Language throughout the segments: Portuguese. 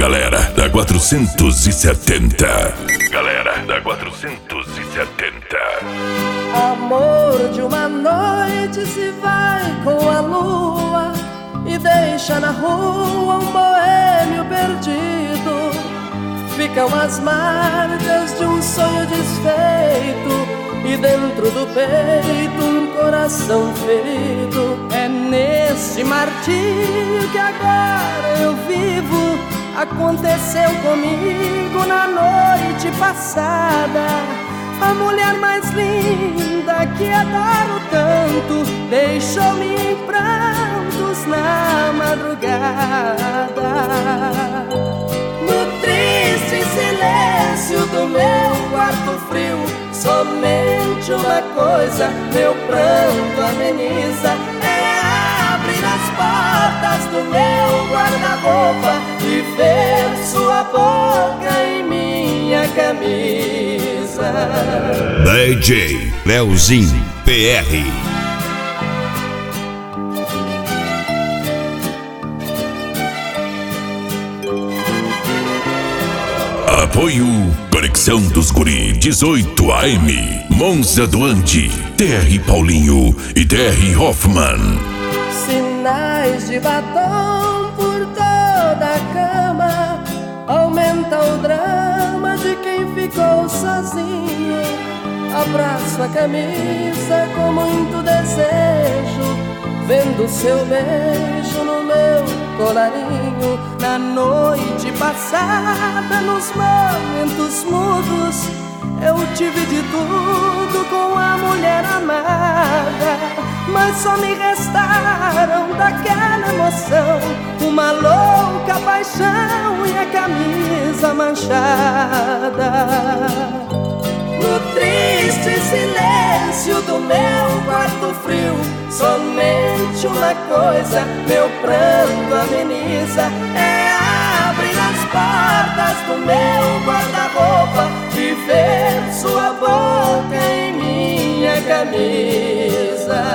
galera da 470. Galera da 470. Amor de uma noite se vai com a lua e deixa na rua um boêmio perdido. Ficam as marcas de um sonho desfeito e dentro do peito um coração ferido. É nesse martírio que agora eu vivo. Aconteceu comigo na noite passada. A mulher mais linda que adoro tanto deixou-me em prantos na madrugada. No triste silêncio do meu quarto frio, somente uma coisa meu pranto ameniza: é abrir as portas do meu guarda-roupa e ver sua boca em minha camisa. DJ Leozinho PR. Apoio Conexão dos Guri 18 AM, Monza do Ande, TR Paulinho e TR Hoffman. Sinais de batom por toda a cama, aumenta o drama de quem ficou sozinho. Abraço a camisa com muito desejo, vendo seu beijo no meu colarinho. Na noite passada, nos momentos mudos, eu tive de tudo com a mulher amada, mas só me restaram daquela emoção uma louca paixão e a camisa manchada. No triste silêncio do meu quarto frio, somente uma coisa meu pranto ameniza: é abrir as portas do meu guarda-roupa e ver sua boca em minha camisa.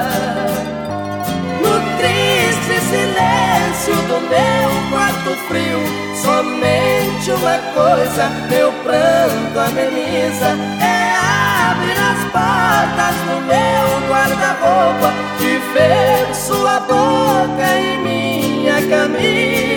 No triste silêncio do meu quarto frio, somente uma coisa meu pranto ameniza: é abrir as portas do meu guarda-roupa e ver sua boca em minha camisa.